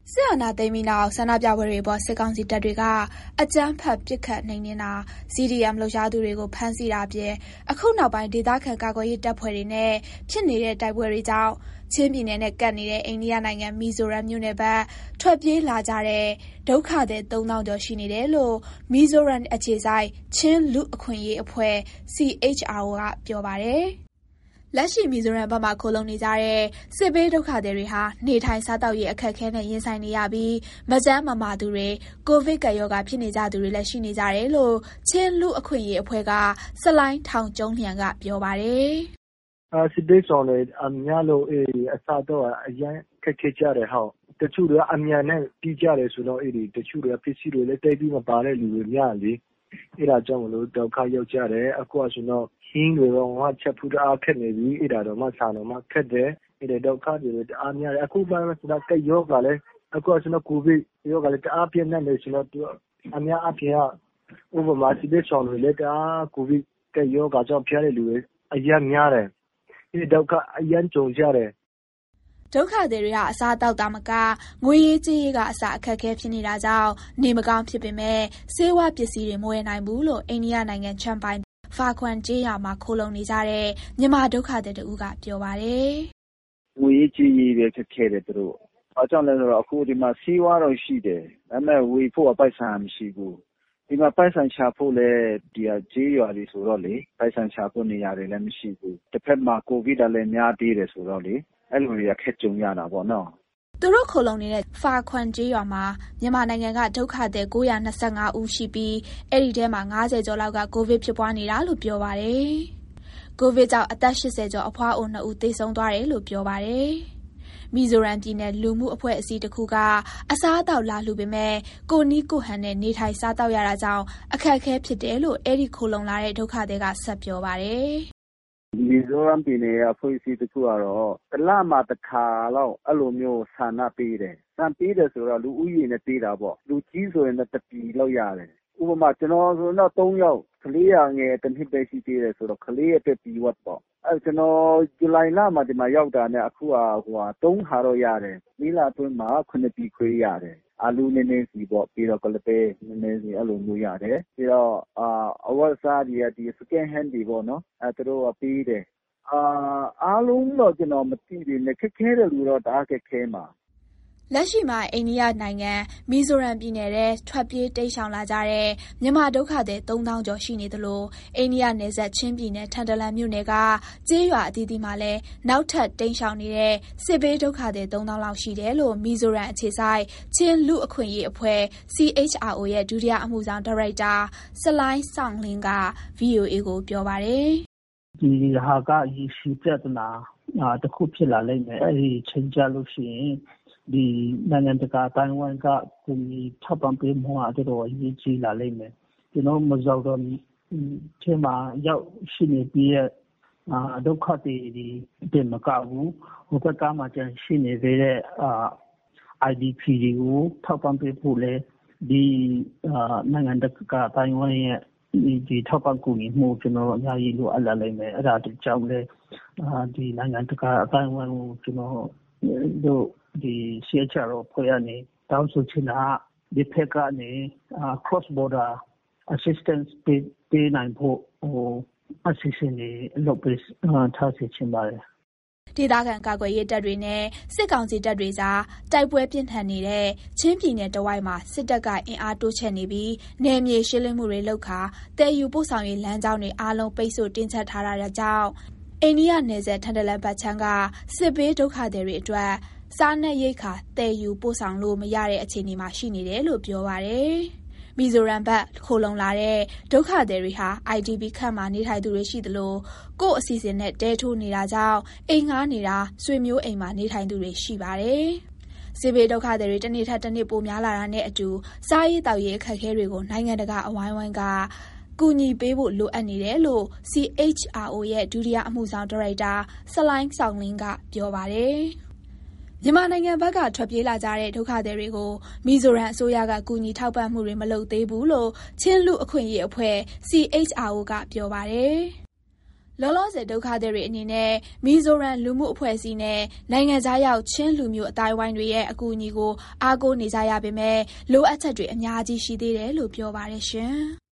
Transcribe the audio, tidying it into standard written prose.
စစ်အာဏာသိမ်းပြီးနောက်ဆန္ဒပြပွဲတွေပေါ်စစ်ကောင်စီတပ်တွေကအကြမ်းဖက်ပစ်ခတ်နှိမ်နင်းတာ CDM လှုပ်ရှားသူတွေကိုဖမ်းဆီးတာအပြင်အခုနောက်ပိုင်းဒေသခံကာကွယ်ရေးတပ်ဖွဲ့တွေနဲ့ဖြစ်နေတဲ့တိုက်ပွဲတွေကြောင့်ချင်းပြည်နယ်နဲ့ကပ်နေတဲ့အိန္ဒိယနိုင်ငံမီဇိုရမ်မြို့နယ်ဘက်ထွက်ပြေးလာကြတဲ့ဒုက္ခသည် 3000 ကျော်ရှိနေတယ်လို့မီဇိုရမ်အခြေစိုက်ချင်းလူအခွင့်အရေးအဖွဲ့ CHRO ကပြောပါတယ်။လက်ရှိမီဇိုရမ်ဘက်မှာခိုလုံနေကြတဲ့စစ်ဘေးဒုက္ခသည်တွေဟာနေထိုင်စားသောက်ရေးအခက်အခဲနဲ့ရင်ဆိုင်နေရပြီးမကျန်းမမာသူတွေကိုဗစ်ကပ်ရောဂါဖြစ်နေကြသူတွေလည်းရှိနေကြတယ်လို့ချင်းလူအခွင့်အရေးအဖွဲ့ကစလိုင်းထောင်ကျုံးလျံကပြောပါတယ်။စစ်ဘေးဆောင်တွေအများလို့အစားတော့အရင်ခက်ခဲကြတယ်ဟုတ်တချို့တွေအမြန်နဲ့ပြီးကြတယ်ဆိုတော့တချို့တွေပစ္စည်းတွေလည်းတိတ်ပြီးမပါတဲ့လူတွေများလေအဲ့ဒါကြောင့်မလို့ဒုက္ခရောက်ကြတယ်အခုဆိုတော့ဟင်းတွေတော့ငါချက်ဖူးတအားခက်နေပြီအဲ့ဒါတော့မှဆန်တော့မှခက်တယ်အဲ့ဒါဒုက္ခတွေတအားများတယ်အခုပိုင်းဆိုတာကယောဂလည်းအခုဆိုတော့ကိုဗစ်ယောဂလည်းတအားပြင်းနေဆိုတော့အများအပြားဥပမာစစ်ဘေးဆောင်တွေလည်းတအားကိုဗစ်ကယောဂကြောင့်ဖျားတဲ့လူတွေအများများတယ်ဒီဒုက္ခအရင်ကြုံကြတယ်ဒုက္ခသည်တွေဟာအစားအသောက်တာမကငွေရေးကြေးရေးကအစအခက်အခဲဖြစ်နေတာကြောင့်နေမကောင်းဖြစ်ပေမဲ့ဆေးဝါးပစ္စည်းတွေမဝယ်နိုင်ဘူးလို့အိန္ဒိယနိုင်ငံချမ်ပိုင်ဖာခွမ်ကျေးရွာမှာခိုလုံနေကြတဲ့မြန်မာဒုက္ခသည်တို့ကပြောပါတယ်။ငွေရေးကြေးရေးပဲခက်ခဲတယ်သူတို့။အားကြောင့်လည်းဆိုတော့အခုဒီမှာဆေးဝါးတော့ရှိတယ်။ဒါပေမဲ့ဝေဖို့ပိုက်ဆံမရှိဘူး။ဒီမှာပိုက်ဆံချဖို့လည်းဒီကျေးရွာတွေဆိုတော့လေပိုက်ဆံချဖို့နေရာတွေလည်းမရှိဘူး။တစ်ဖက်မှာကိုဗစ်လည်းများသေးတယ်ဆိုတော့လေအဲ့လိုတွေကခက်ကြုံရတာပေါ့နော်။သူတို့ခိုလုံနေတဲ့ဖာခွမ်ကျေးရွာမှာမြန်မာနိုင်ငံကဒုက္ခသည်925ဦးရှိပြီးအဲ့ဒီထဲမှာ90ကျော်လောက်ကကိုဗစ်ဖြစ်ပွားနေတာလို့ပြောပါတယ်။ကိုဗစ်ကြောင့်အသက်80ကျော်အဖွားအို2ဦးသေဆုံးသွားတယ်လို့ပြောပါတယ်။မီဇိုရမ်ပြည်နယ်လူမှုအဖွဲ့အစည်းတစ်ခုကအစားအသောက်လာလှူပေမဲ့ကိုနီးကိုဟန်နဲ့နေထိုင်စားသောက်ရတာကြောင့်အခက်အခဲဖြစ်တယ်လို့အဲ့ဒီခိုလုံလာတဲ့ဒုက္ခသည်ကဆက်ပြောပါတယ်။မီဇိုရမ်ပြည်နယ်အဖွဲ့အစည်းတစ်ခုကတော့တလမှာတစ်ခါလောက်အဲ့လိုမျိုးဆန္ဒပေးတယ်။ဆန္ဒပေးတယ်ဆိုတော့လူဦးရေနဲ့ပေးတာပေါ့။လူကြီးဆိုရင်တော့တစ်ပြည်လောက်ရတယ်။ဥပမာကျွန်တော်ဆိုတော့3ယောက်ကလေးရငယ်တစ်နှစ်ပဲရှိသေးတယ်ဆိုတော့ကလေးရဲ့အတွက်ပြီးဝတ်ပေါ့။အဲ့ကျွန်တော်ဇူလိုင်လမှာဒီမှာရောက်တာနဲ့အခု3ခါတော့ရတယ်။မိလာအတွင်းမှာ9ပြည်ခွေးရတယ်။အာလူနည်းနည်းစီပေါ့ပြီးတော့ကလပဲနည်းနည်းစီအဲ့လိုမျိုးရတယ်ပြီးတော့အဝတ်အစားတွေဒီ second hand တွေပေါ့နော်အဲ့သူတို့ပေးတယ်အားလုံးတော့ကျွန်တော်မသိသေးနဲ့ခက်ခဲတယ်လို့တော့တအားခက်ခဲမှာလက်ရှိမှာအိန္ဒိယနိုင်ငံမီဇိုရမ်ပြည်နယ်ထဲထွက်ပြေးတိမ်းရှောင်လာကြတဲ့မြန်မာဒုက္ခသည်3000ကျော်ရှိနေသလိုအိန္ဒိယနယ်စပ်ချင်းပြည်နယ်ထန်တလန်မြို့နယ်ကကျေးရွာအသီးသီးမှာလည်းနောက်ထပ်တိမ်းရှောင်နေတဲ့စစ်ဘေးဒုက္ခသည်3000လောက်ရှိတယ်လို့မီဇိုရမ်အခြေစိုက်ချင်းလူအခွင့်အရေးအဖွဲ့ CHRO ရဲ့ဒုတိယအမှုဆောင်ဒါရိုက်တာစလိုင်းဆောင်လင်းက VOA ကိုပြောပါတယ်ဒီဟာကရေရှည်ပြဿနာတစ်ခုဖြစ်လာလိမ့်မယ်အဲဒီချိန်ကြလို့ရှိရင်ဒီနိုင်ငံတကာတိုင်းဝန်ကကိုထောက်ပံ့ပေးမှုအတော်အရေးကြီးလာလိမ့်မယ်ကျွန်တော်မဇော်တော့ဒီမှာရောက်ရှိနေပြီးဒုက္ခတွေဒီမကဘူးဟိုဘက်ကမှကျန်ရှိနေတဲ့IDP တွေကိုထောက်ပံ့ပေးဖို့လေဒီနိုင်ငံတကာတိုင်းဝန်ရဲ့ဒီထောက်ပံ့ကူညီမှုကျွန်တော်အများကြီးလိုအပ်လာလိမ့်မယ်အဲ့ဒါတကြောင့်လေဒီနိုင်ငံတကာအတိုင်းဝန်ကိုကျွန်တော်တို့ဒီ CHRO ဖွဲ့ရနေတောင်းဆိုချင်တာဒီဖက်ကနေ cross border assistance ပေးနိုင်ဖို့assistance တွေလုပ်ပေးထားစေချင်ပါတယ်ဒေသခံကာကွယ်ရေးတပ်တွေနဲ့စစ်ကောင်စီတပ်တွေကြားတိုက်ပွဲပြင်းထန်နေတဲ့ချင်းပြည်နယ်တဝိုက်မှာစစ်တပ်ကအင်အားတိုးချဲ့နေပြီးနယ်မြေရှင်းလင်းမှုတွေလုပ်ခါတည်ယူပို့ဆောင်ရေးလမ်းကြောင်းတွေအားလုံးပိတ်ဆို့တင်းကျပ်ထားတာကြောင့်အိန္ဒိယနယ်စပ်ထန်တလန်ဘက်ချမ်းကစစ်ဘေးဒုက္ခသည်တွေအတွက်စားနပ်ရိက္ခာတည်ယူပို့ဆောင်လို့မရတဲ့အခြေအနေမှာရှိနေတယ်လို့ပြောပါတယ်။မီဇိုရမ်ဘက်ခိုလုံလာတဲ့ဒုက္ခသည်တွေဟာ IDP ခန့်မှာနေထိုင်သူတွေရှိသလိုကိုယ့်အစီအစဉ်နဲ့တဲထိုးနေတာကြောင့်အိမ်ငှားနေတာဆွေမျိုးအိမ်မှာနေထိုင်သူတွေရှိပါတယ်။စစ်ဘေးဒုက္ခသည်တွေတစ်နေ့ထက်တစ်နေ့ပိုများလာတာနဲ့အတူစားရေးတောက်ရေးအခက်အခဲတွေကိုနိုင်ငံတကာအဝိုင်းဝန်းကကူညီပေးဖို့လိုအပ်နေတယ်လို့ CHRO ရဲ့ဒုတိယအမှုဆောင်ဒါရိုက်တာစလိုင်းဆောင်လင်းကပြောပါတယ်။မြန်မာနိုင်ငံဘက်ကထွက်ပြေးလာကြတဲ့ဒုက္ခသည်တွေကိုမီဇိုရမ်အစိုးရကကူညီထောက်ပံ့မှုတွေမလုပ်သေးဘူးလို့ချင်းလူအခွင့်အရေးအဖွဲ့ CHRO ကပြောပါတယ်။လောလောဆယ်ဒုက္ခသည်တွေအနေနဲ့မီဇိုရမ်လူမှုအဖွဲ့အစည်းနဲ့နိုင်ငံခြားရောက်ချင်းလူမျိုးအသိုင်းအဝိုင်းတွေရဲ့အကူအညီကိုအားကိုးနေကြရပေမဲ့လိုအပ်ချက်တွေအများကြီးရှိသေးတယ်လို့ပြောပါတယ်ရှင်။